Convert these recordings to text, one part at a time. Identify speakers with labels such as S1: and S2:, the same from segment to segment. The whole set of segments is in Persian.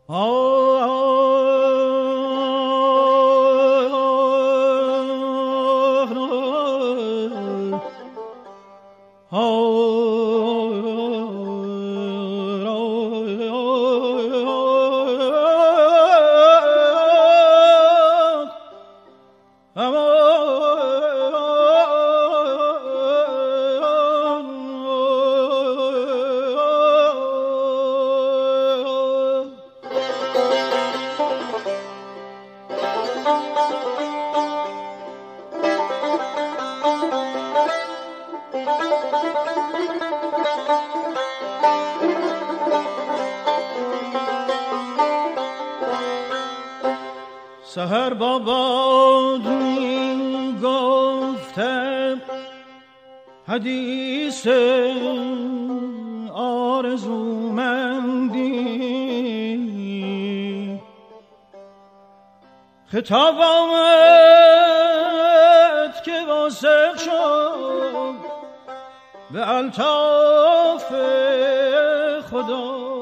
S1: سحر با باد می گفتم حدیث آرزومندی، خطاب آمد که واثق شد به الطاف خداوندی.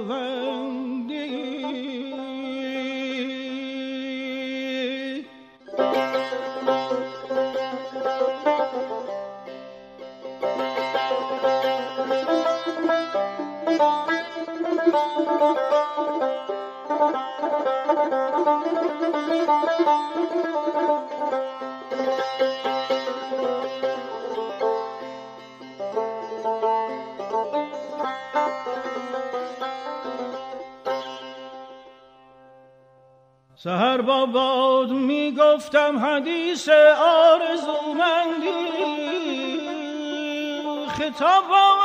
S1: سحر با باد می گفتم حدیث آرزومندی، خطاب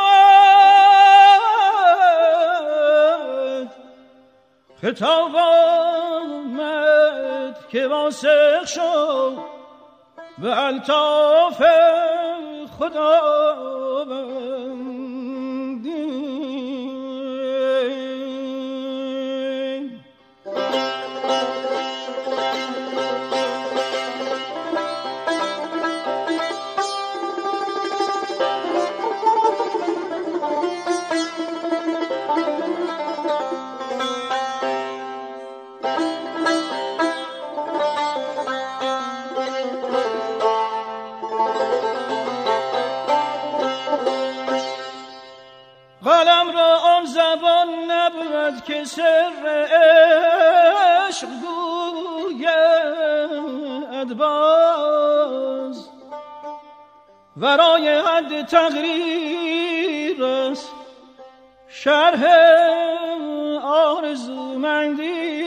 S1: آمد که واثق شد به الطاف خداوندی. قلم را آن زبان نبود که سر عشق گوید باز، ورای حد تقریر است شرح آرزومندی.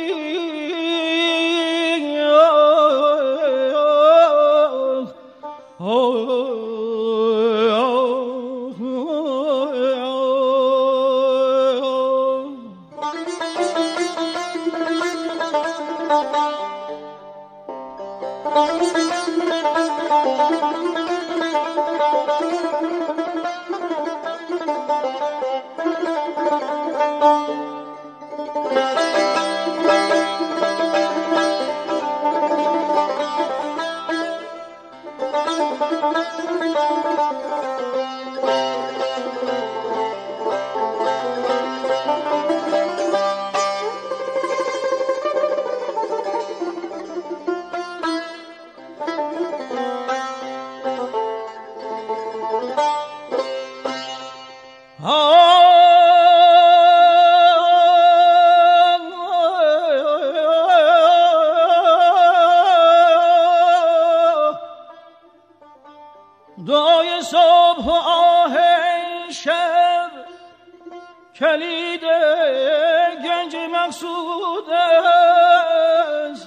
S1: دعای صبح و آه شب کلید گنج مقصود است.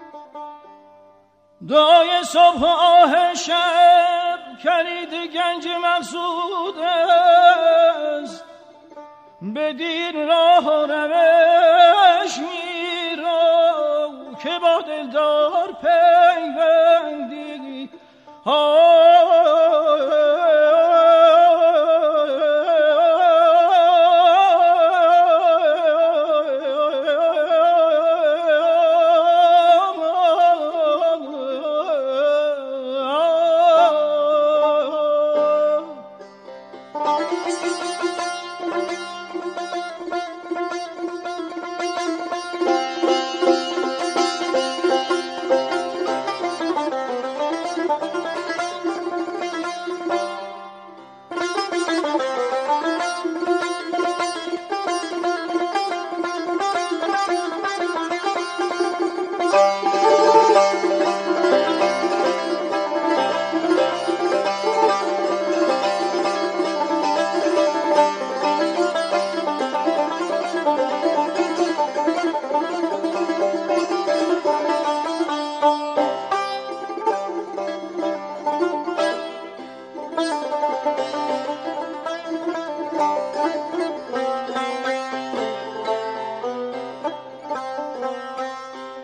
S1: دعای صبح و آه شب کلید گنج مقصود است. بدین راه و روش میرو که با دلدار پیوندی.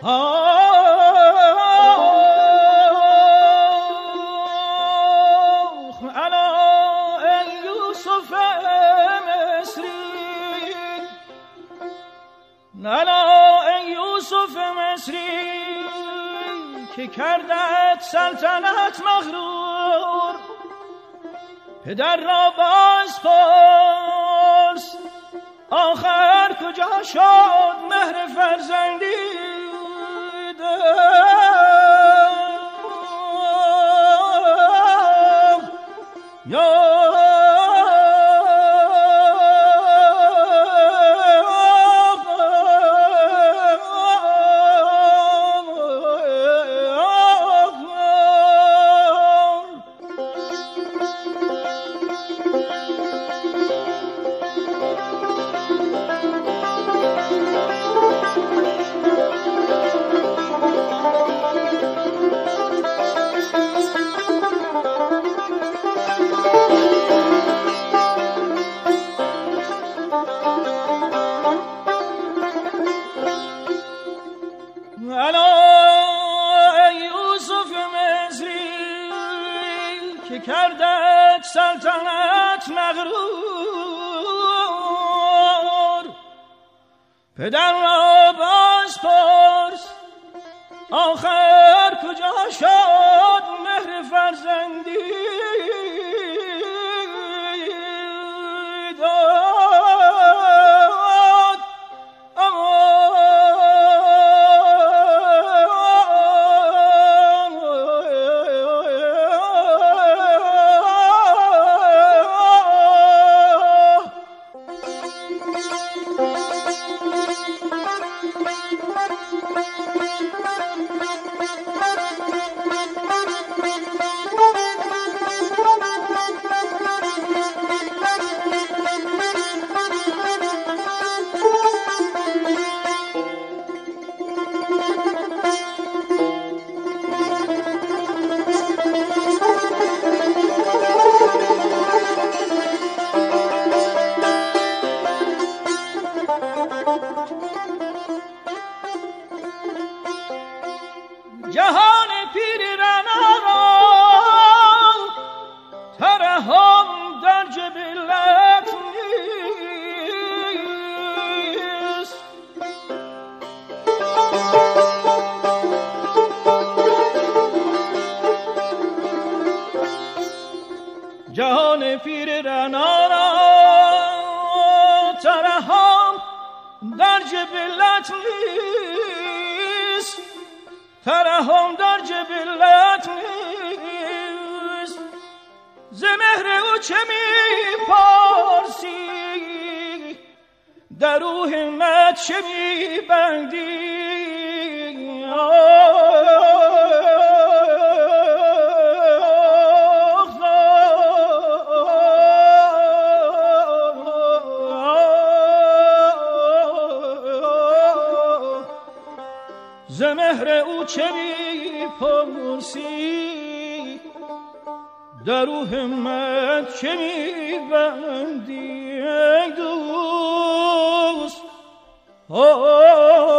S1: که کردت سلطنت مغرور، پدر را باز پرس آخر کجا شد مهر فرزندی کردت سلطنت مغرور، پدر را باز پرس آخر کجا شد مهر فرزندی جهان پیر رنا را ترحم در جبلت نیست، جهان پیر رنا را ترحم در جبلت نیست، ترحم در جبلت نیست. ز مهر او چه می پرسی، در او همت چه می بندی؟ ز مهر او چه می پرسی، در او همت چه می بندی ای دوست؟